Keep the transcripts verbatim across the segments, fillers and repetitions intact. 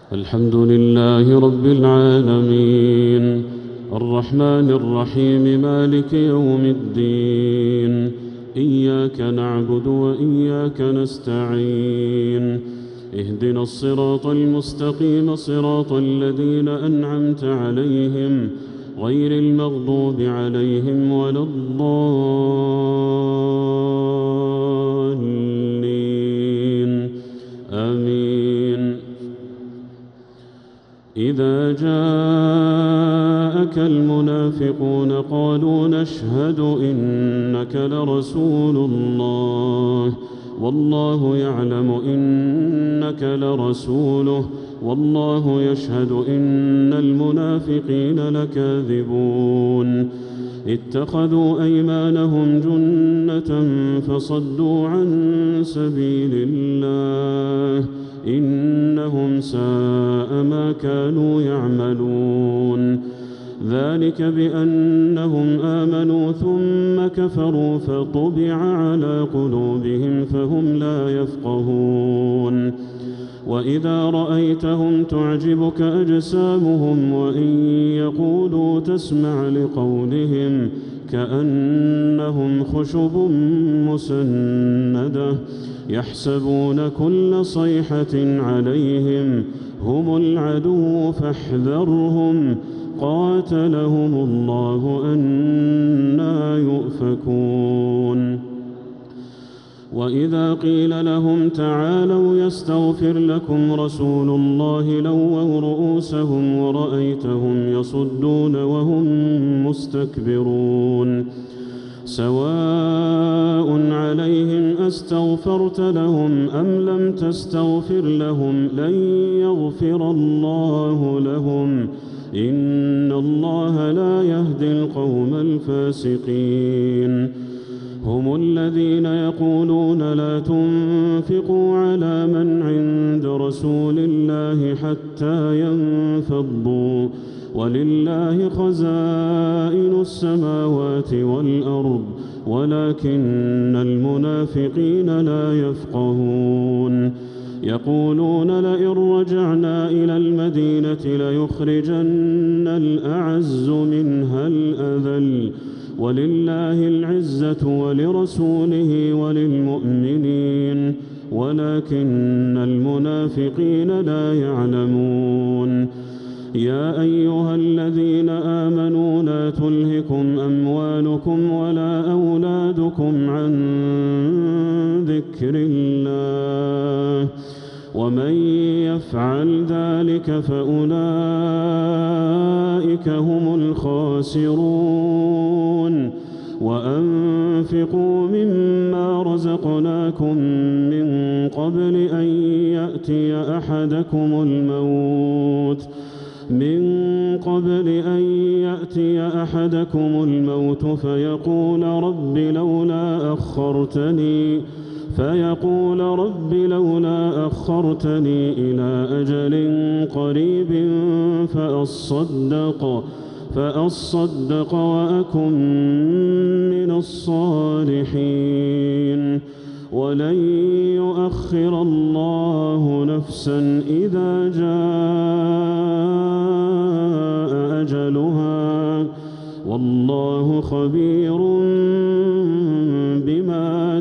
الحمد لله رب العالمين الرحمن الرحيم مالك يوم الدين إياك نعبد وإياك نستعين اهدنا الصراط المستقيم صراط الذين أنعمت عليهم غير المغضوب عليهم ولا الضالين آمين. إذا جاءك المنافقون قالوا نشهد إنك لرسول الله والله يعلم إنك لرسوله والله يشهد إن المنافقين لكاذبون. اتخذوا أيمانهم جنة فصدوا عن سبيل الله إنهم ساء ما كانوا يعملون. ذلك بأنهم آمنوا ثم كفروا فطبع على قلوبهم فهم لا يفقهون. وإذا رأيتهم تعجبك أجسامهم وإن يقولوا تسمع لقولهم كأنهم خشب مسندة يحسبون كل صيحة عليهم هم العدو فاحذرهم قاتلهم الله أنى يؤفكون. وإذا قيل لهم تعالوا يستغفر لكم رسول الله لووا رؤوسهم ورأيتهم يصدون وهم مستكبرون. سواء عليهم أستغفرت لهم أم لم تستغفر لهم لن يغفر الله لهم إن الله لا يهدي القوم الفاسقين. هم الذين يقولون لا تنفقوا على من عند رسول الله حتى ينفضوا ولله خزائن السماوات والأرض ولكن المنافقين لا يفقهون. يقولون لئن رجعنا إلى المدينة ليخرجن الأعز منها الأذل ولله العزة ولرسوله وللمؤمنين ولكن المنافقين لا يعلمون. يا أيها الذين آمنوا لا تلهكم أموالكم ولا أولادكم عن ذكر الله ومن يفعل ذلك فأولئك هم الخاسرون. وأنفقوا مما رزقناكم من قبل أن يأتي أحدكم الموت من قبل أن يأتي أحدكم الموت فيقول رب لولا أخرتني فيقول رب لولا أخرتني إلى أجل قريب فأصدق فأصدق وأكن من الصالحين ولن يؤخر الله نفسا إذا جاء أجلها والله خبير بما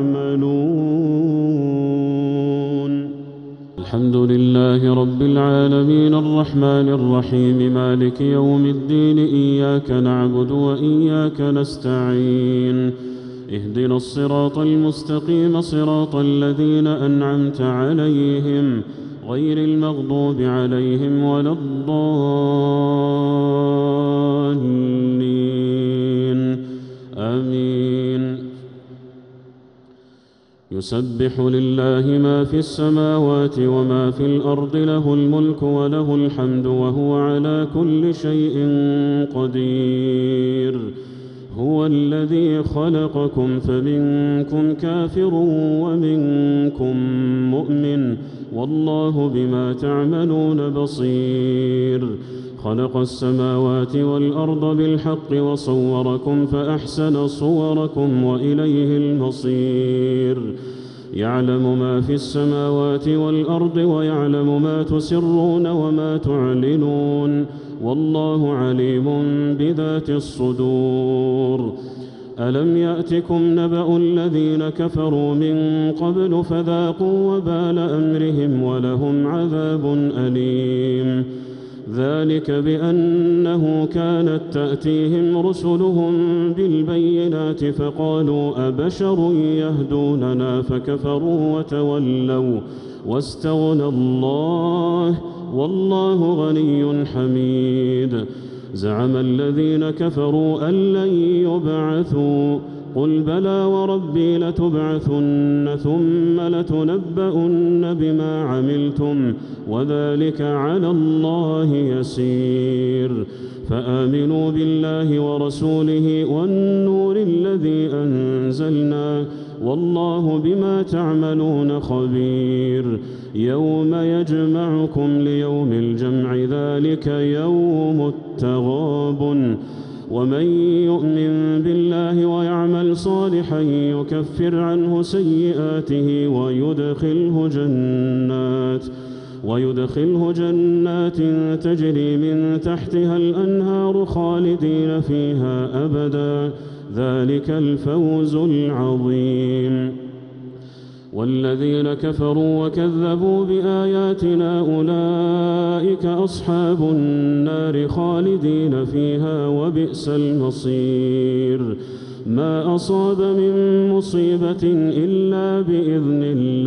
تعملون. الحمد لله رب العالمين الرحمن الرحيم مالك يوم الدين إياك نعبد وإياك نستعين اهدنا الصراط المستقيم صراط الذين أنعمت عليهم غير المغضوب عليهم ولا الضالين آمين. يسبح لله ما في السماوات وما في الأرض له الملك وله الحمد وهو على كل شيء قدير. هو الذي خلقكم فمنكم كافر ومنكم مؤمن والله بما تعملون بصير. خلق السماوات والأرض بالحق وصوركم فأحسن صوركم وإليه المصير. يعلم ما في السماوات والأرض ويعلم ما تسرون وما تعلنون والله عليم بذات الصدور. ألم يأتكم نبأ الذين كفروا من قبل فذاقوا وبال أمرهم ولهم عذاب أليم. ذلك بأنه كانت تأتيهم رسلهم بالبينات فقالوا أبشر يهدوننا فكفروا وتولوا واستغنى الله والله غني حميد. زعم الذين كفروا أن لن يبعثوا قل بلى وربي لتبعثن ثم لتنبؤن بما عملتم وذلك على الله يسير. فآمنوا بالله ورسوله والنور الذي أنزلنا والله بما تعملون خبير. يوم يجمعكم ليوم الجمع ذلك يوم التغابن. ومن يؤمن بالله ويعمل صالحا يكفر عنه سيئاته ويدخله جنات ويدخله جنات تجري من تحتها الأنهار خالدين فيها أبدا ذلك الفوز العظيم. والذين كفروا وكذبوا بآياتنا أولئك أصحاب النار خالدين فيها وبئس المصير. ما أصاب من مصيبة إلا بإذن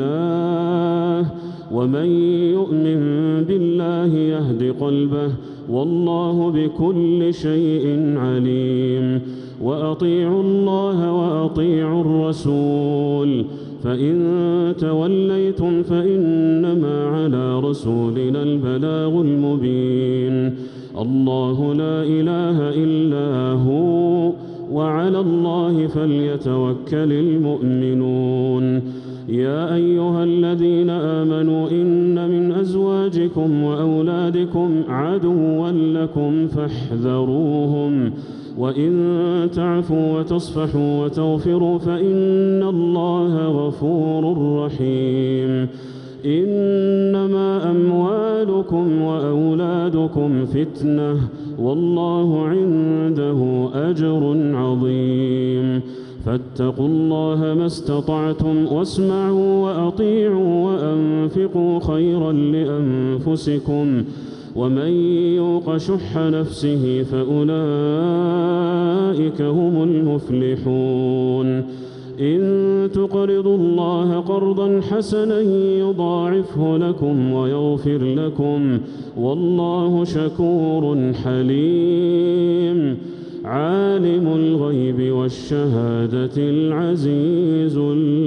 الله ومن يؤمن بالله يهد قلبه والله بكل شيء عليم. وأطيعوا الله وأطيعوا الرسول فإن توليتم فإنما على رسولنا البلاغ المبين. الله لا إله إلا هو وعلى الله فليتوكل المؤمنون. يا أيها الذين آمنوا إن من أزواجكم وأولادكم عدوا لكم فاحذروهم وإن تعفوا وتصفحوا وتغفروا فإن الله غفور رحيم. إنما أموالكم وأولادكم فتنة والله عنده أجر عظيم. فاتقوا الله ما استطعتم واسمعوا وأطيعوا وأنفقوا خيرا لأنفسكم ومن يوق شح نفسه فأولئك هم المفلحون. إن تقرضوا الله قرضا حسنا يضاعفه لكم ويغفر لكم والله شكور حليم. عالم الغيب والشهادة العزيز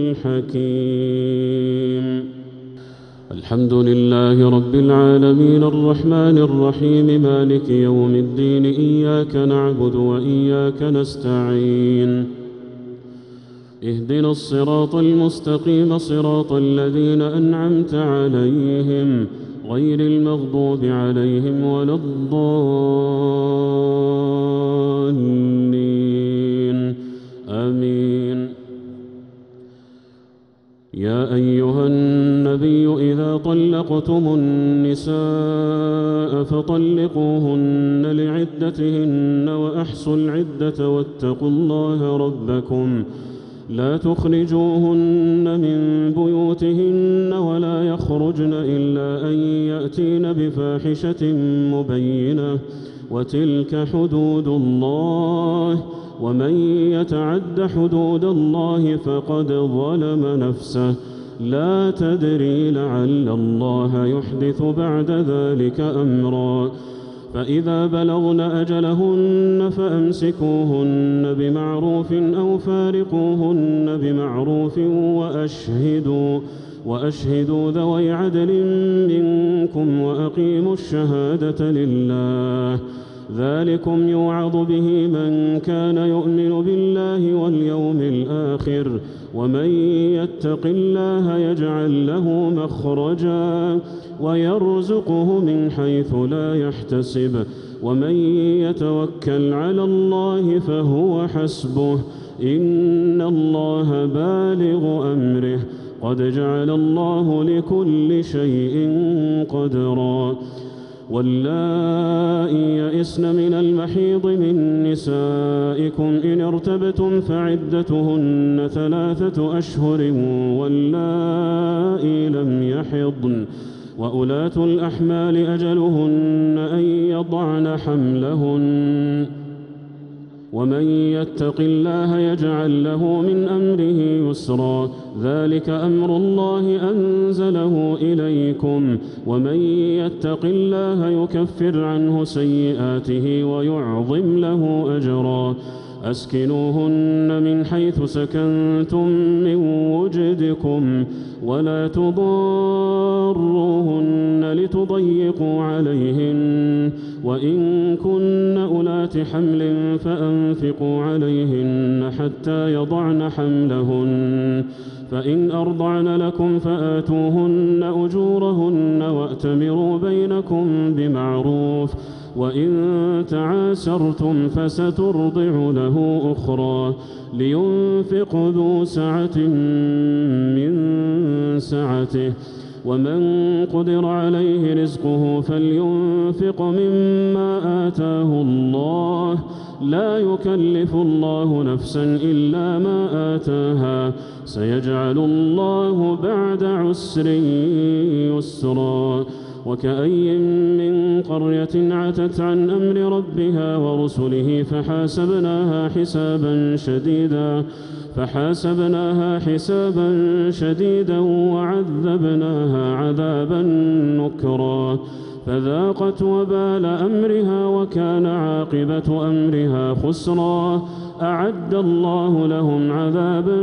الحكيم. الحمد لله رب العالمين الرحمن الرحيم مالك يوم الدين. إياك نعبد وإياك نستعين. اهدنا الصراط المستقيم صراط الذين أنعمت عليهم غير المغضوب عليهم ولا الضالين آمين. يا أيها النبي إذا طلقتم النساء فطلقوهن لعدتهن وأحصوا العدة واتقوا الله ربكم لا تخرجوهن من بيوتهن ولا يخرجن إلا أن يأتين بفاحشة مبينة وتلك حدود الله ومن يتعد حدود الله فقد ظلم نفسه لا تدري لعل الله يحدث بعد ذلك أمرا. فإذا بلغن أجلهن فأمسكوهن بمعروف أو فارقوهن بمعروف وأشهدوا وأشهدوا ذوي عدل منكم وأقيموا الشهادة لله. ذلكم يوعظ به من كان يؤمن بالله واليوم الآخر ومن يتق الله يجعل له مخرجا ويرزقه من حيث لا يحتسب ومن يتوكل على الله فهو حسبه إن الله بالغ أمره قد جعل الله لكل شيء قدرا واللائي يئسن من المحيض من نسائكم إن ارتبتم فعدتهن ثلاثة أشهر واللائي لم يحضن وأولاة الأحمال أجلهن أن يضعن حملهن ومن يتق الله يجعل له من أمره يسرا ذلك أمر الله أنزله إليكم ومن يتق الله يكفر عنه سيئاته ويعظم له أجرا أسكنوهن من حيث سكنتم من وجدكم ولا تضاروهن لتضيقوا عليهن وإن كن أولات حمل فأنفقوا عليهن حتى يضعن حملهن فإن أرضعن لكم فآتوهن أجورهن وأتمروا بينكم بمعروف وإن تعاسرتم فسترضع له أخرى لينفق ذو سعة من سعته ومن قدر عليه رزقه فلينفق مما آتاه الله لا يكلف الله نفسا إلا ما آتاها سيجعل الله بعد عسر يسرا وكأي من قرية عتت عن أمر ربها ورسله فحاسبناها حسابا شديدا فحاسبناها حسابا شديدا وعذبناها عذابا نكرا فذاقت وبال أمرها وكان عاقبة أمرها خسرا أعد الله لهم عذابا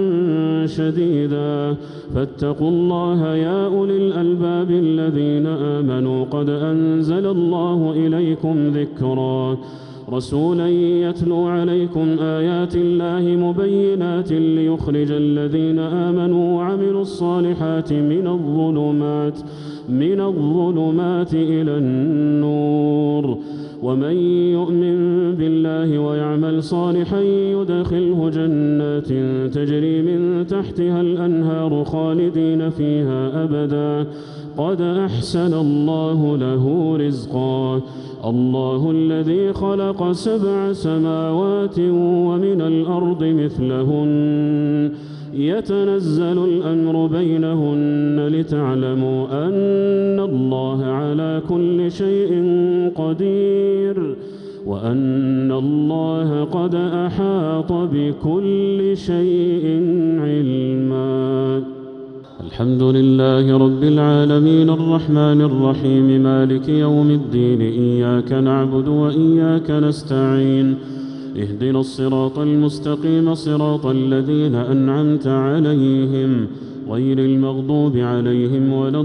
شديدا فاتقوا الله يا أولي الألباب الذين آمنوا قد أنزل الله إليكم ذكرا رسولا يتلو عليكم آيات الله مبينات ليخرج الذين آمنوا وعملوا الصالحات من الظلمات من الظلمات إلى النور ومن يؤمن بالله ويعمل صالحا يدخله جنات تجري من تحتها الأنهار خالدين فيها أبدا قد أحسن الله له رزقا الله الذي خلق سبع سماوات ومن الأرض مثلهن يتنزل الأمر بينهن لتعلموا أن الله على كل شيء قدير وأن الله قد أحاط بكل شيء علما الحمد لله رب العالمين الرحمن الرحيم مالك يوم الدين إياك نعبد وإياك نستعين اهدنا الصراط المستقيم صراط الذين أنعمت عليهم غير المغضوب عليهم ولا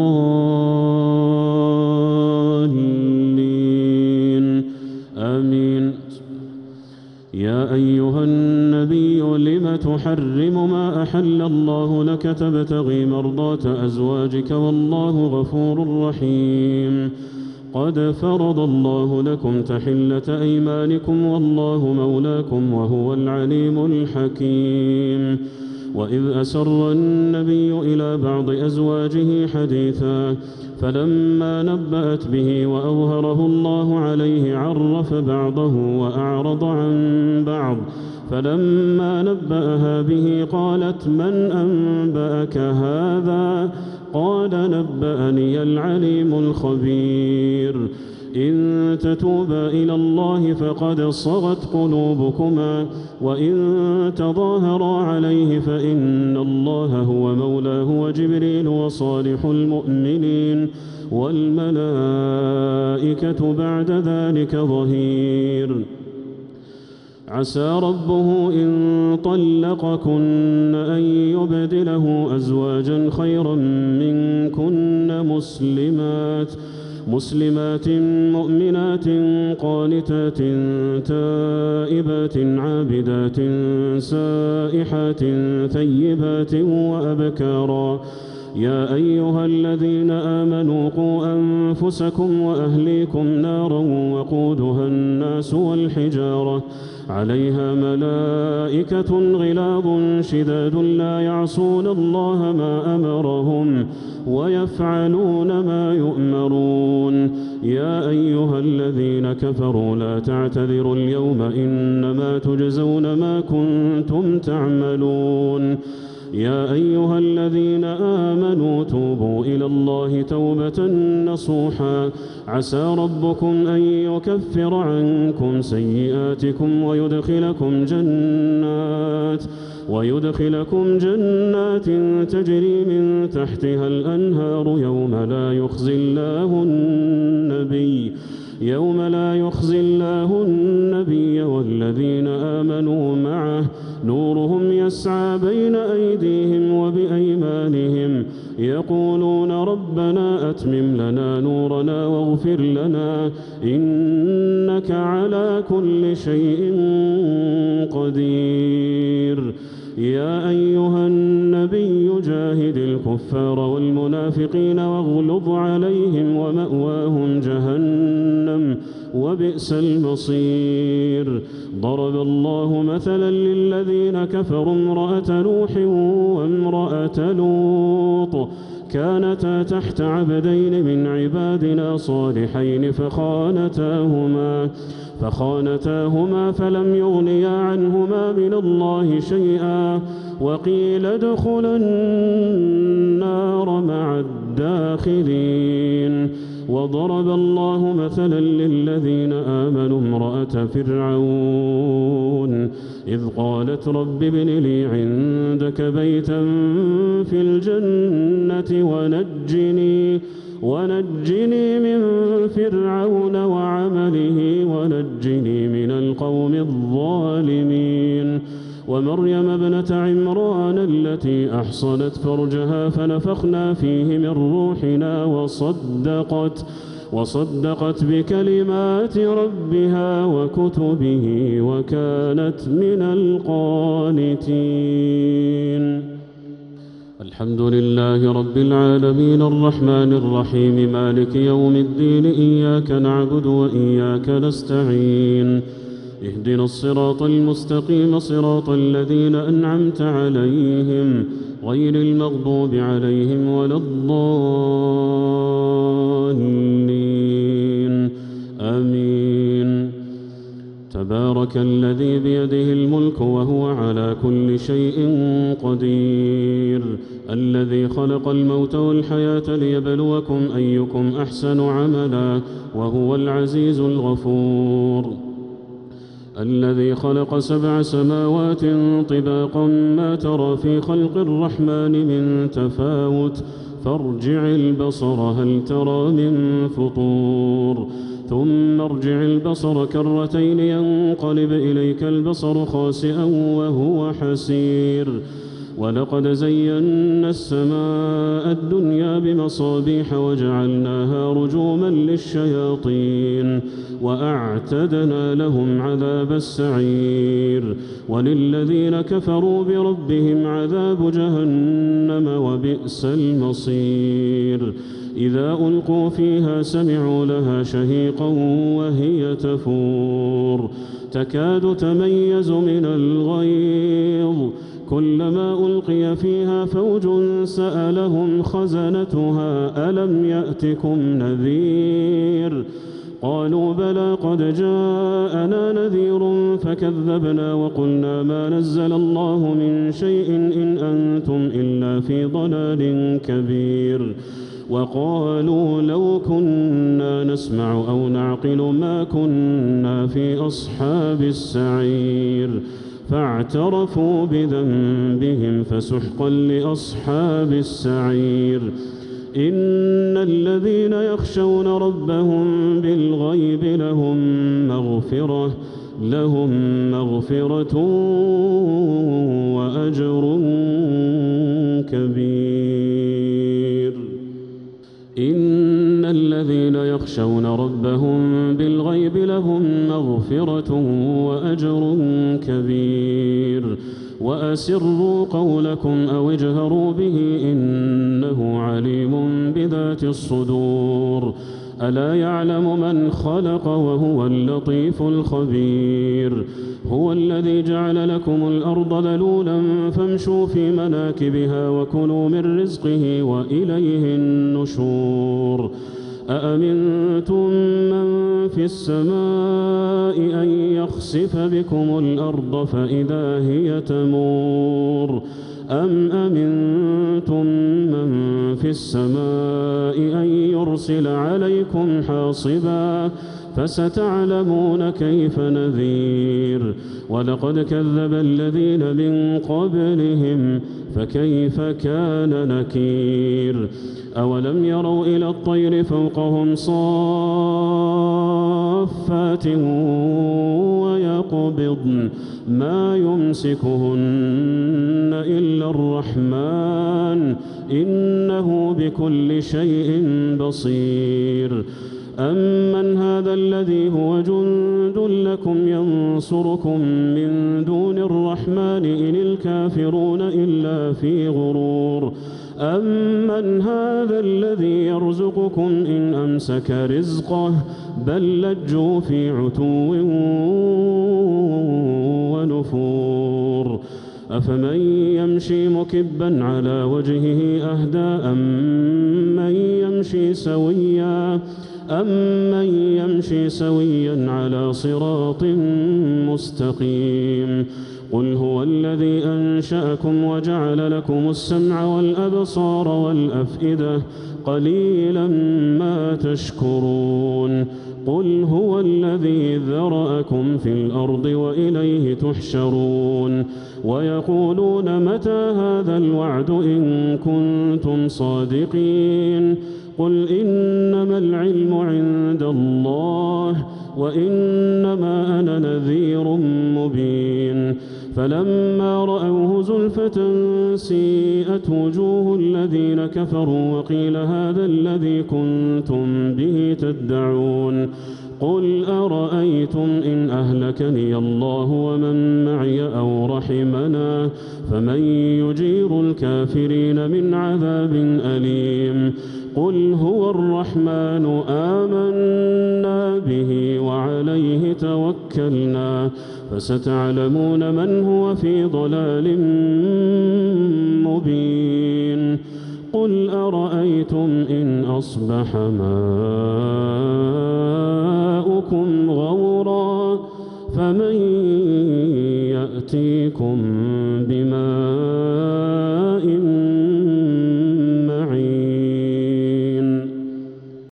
الضالين آمين يا أيها النبي لم تحرم ما أحل الله لك تبتغي مرضات أزواجك والله غفور رحيم قد فرض الله لكم تحلة أيمانكم والله مولاكم وهو العليم الحكيم وإذ أسر النبي إلى بعض أزواجه حديثا فلما نبأت به وأظهره الله عليه عرف بعضه وأعرض عن بعض فلما نبأها به قالت من أنبأك هذا قال نبأني العليم الخبير إن تتوبا إلى الله فقد صغت قلوبكما وإن تظاهرا عليه فإن الله هو مولاه وجبريل وصالح المؤمنين والملائكة بعد ذلك ظهير عسى ربه إن طلقكن أن يبدله أزواجا خيرا منكن مسلمات مسلمات مؤمنات قانتات تائبات عابدات سائحات ثيبات وأبكارا يا أيها الذين آمنوا قوا أنفسكم وأهليكم نارا وقودها الناس والحجارة عليها ملائكة غلاظ شداد لا يعصون الله ما أمرهم ويفعلون ما يؤمرون يا أيها الذين كفروا لا تعتذروا اليوم إنما تجزون ما كنتم تعملون يا أيها الذين آمنوا توبوا إلى الله توبة نصوحا عسى ربكم أن يكفر عنكم سيئاتكم ويدخلكم جنات ويدخلكم جنات تجري من تحتها الأنهار يوم لا يخزي الله النبي يوم لا يخزي الله النبي والذين آمنوا معه نورهم يسعى بين أيديهم وبأيمانهم يقولون ربنا أتمم لنا نورنا واغفر لنا إنك على كل شيء قدير يا أيها النبي جاهد الكفار والمنافقين واغلظ عليهم ومأواهم جهنم وبئس المصير ضرب الله مثلا للذين كفروا امرأة نوح وامرأة لوط كانتا تحت عبدين من عبادنا صالحين فخانتاهما فخانتاهما فلم يغنيا عنهما من الله شيئا وقيل ادخلا النار مع الداخلين وضرب الله مثلا للذين آمنوا امرأة فرعون إذ قالت رب ابن لي عندك بيتا في الجنة ونجني ونجني من فرعون وعمله ونجني من القوم الظالمين ومريم ابنة عمران التي أحصنت فرجها فنفخنا فيه من روحنا وصدقت وصدقت بكلمات ربها وكتبه وكانت من القانتين. الحمد لله رب العالمين الرحمن الرحيم مالك يوم الدين إياك نعبد وإياك نستعين اهدنا الصراط المستقيم صراط الذين أنعمت عليهم غير المغضوب عليهم ولا الضالين آمين. تبارك الذي بيده الملك وهو على كل شيء قدير الذي خلق الموت والحياة ليبلوكم أيكم أحسن عملا وهو العزيز الغفور الذي خلق سبع سماوات طباقا ما ترى في خلق الرحمن من تفاوت فارجع البصر هل ترى من فطور ثم ارجع البصر كرتين ينقلب إليك البصر خاسئا وهو حسير ولقد زينا السماء الدنيا بمصابيح وجعلناها رجوما للشياطين وأعتدنا لهم عذاب السعير وللذين كفروا بربهم عذاب جهنم وبئس المصير إذا ألقوا فيها سمعوا لها شهيقا وهي تفور تكاد تميز من الغيظ كلما ألقي فيها فوج سألهم خزنتها ألم يأتكم نذير قالوا بلى قد جاءنا نذير فكذبنا وقلنا ما نزل الله من شيء إن أنتم إلا في ضلال كبير وقالوا لو كنا نسمع أو نعقل ما كنا في أصحاب السعير فاعترفوا بذنبهم فسحقا لأصحاب السعير إن الذين يخشون ربهم بالغيب لهم مغفرة لهم مغفرة وأجر كبير إن الذين يخشون ربهم بالغيب لهم مغفرة وأجر كبير وأسروا قولكم أو اجهروا به إنه عليم بذات الصدور ألا يعلم من خلق وهو اللطيف الخبير هو الذي جعل لكم الأرض ذلولا فامشوا في مناكبها وكلوا من رزقه وإليه النشور أأمنتم من في السماء أن يخسف بكم الأرض فإذا هي تمور أم أمنتم من في السماء أن يرسل عليكم حاصبا فستعلمون كيف نذير ولقد كذب الذين من قبلهم فكيف كان نكير أولم يروا إلى الطير فوقهم صافات ويقبضن ما يمسكهن إلا الرحمن إنه بكل شيء بصير أمن هذا الذي هو جند لكم ينصركم من دون الرحمن إن الكافرون إلا في غرور أمن هذا الذي يرزقكم إن أمسك رزقه بل لجوا في عتو ونفور أفمن يمشي مكبا على وجهه أهدى أمن يمشي سويا أمن يمشي سويا على صراط مستقيم قل هو الذي أنشأكم وجعل لكم السمع والأبصار والأفئدة قليلا ما تشكرون قل هو الذي ذرأكم في الأرض وإليه تحشرون ويقولون متى هذا الوعد إن كنتم صادقين قل إنما العلم عند الله وإنما أنا نذير مبين فلما رأوه زلفة سيئت وجوه الذين كفروا وقيل هذا الذي كنتم به تدعون قل أرأيتم إن أهلكني الله ومن معي أو رحمنا فمن يجير الكافرين من عذاب أليم قل هو الرحمن آمنا به وعليه توكلنا فستعلمون من هو في ضلال مبين قل أرأيتم إن أصبح ماؤكم غورا فمن يأتيكم